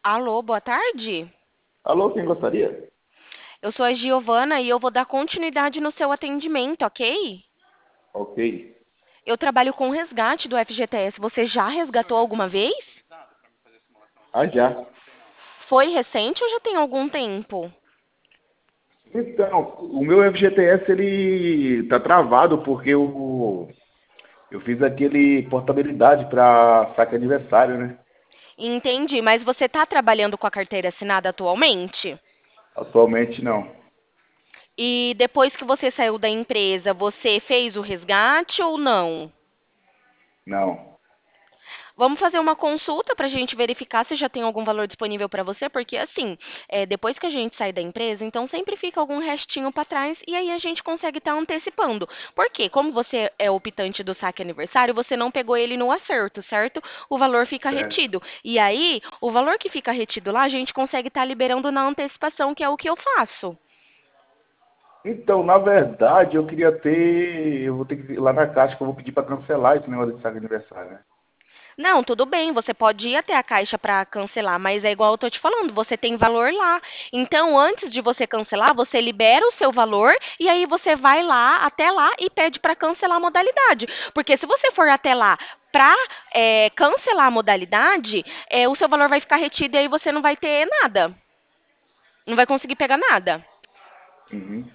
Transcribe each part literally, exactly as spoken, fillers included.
Alô, boa tarde. Alô, quem gostaria? Eu sou a Giovana e eu vou dar continuidade no seu atendimento, ok? Ok. Eu trabalho com resgate do F G T S. Você já resgatou alguma vez? Ah, já. Foi recente ou já tem algum tempo? Então, o meu F G T S ele tá travado porque eu, eu fiz aquele portabilidade para saque aniversário, né? Entendi, mas você está trabalhando com a carteira assinada atualmente? Atualmente não. E depois que você saiu da empresa, você fez o resgate ou não? Não. Vamos fazer uma consulta para a gente verificar se já tem algum valor disponível para você, porque assim, é, depois que a gente sai da empresa, então sempre fica algum restinho para trás e aí a gente consegue estar antecipando. Por quê? Como você é optante do saque aniversário, você não pegou ele no acerto, certo? O valor fica Certo. retido. E aí, o valor que fica retido lá, a gente consegue estar liberando na antecipação, que é o que eu faço. Então, na verdade, eu queria ter. Eu vou ter que ir lá na caixa que eu vou pedir para cancelar esse negócio de saque aniversário, né? Não, tudo bem, você pode ir até a caixa para cancelar, mas é igual eu tô te falando, você tem valor lá. Então, antes de você cancelar, você libera o seu valor e aí você vai lá, até lá e pede para cancelar a modalidade. Porque se você for até lá para cancelar a modalidade, é, o seu valor vai ficar retido e aí você não vai ter nada. Não vai conseguir pegar nada. Uhum.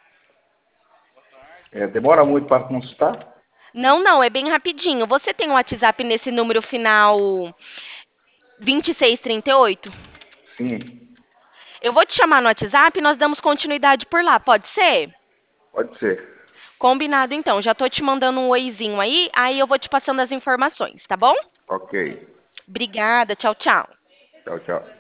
É, demora muito para consultar? Não, não, é bem rapidinho. Você tem o WhatsApp nesse número final vinte e seis trinta e oito? Sim, Eu vou te chamar no WhatsApp e nós damos continuidade por lá, pode ser? pode ser. Combinado então. Já tô te mandando um oizinho aí, aí eu vou te passando as informações, tá bom? Ok. Obrigada, tchau, tchau. Tchau, tchau.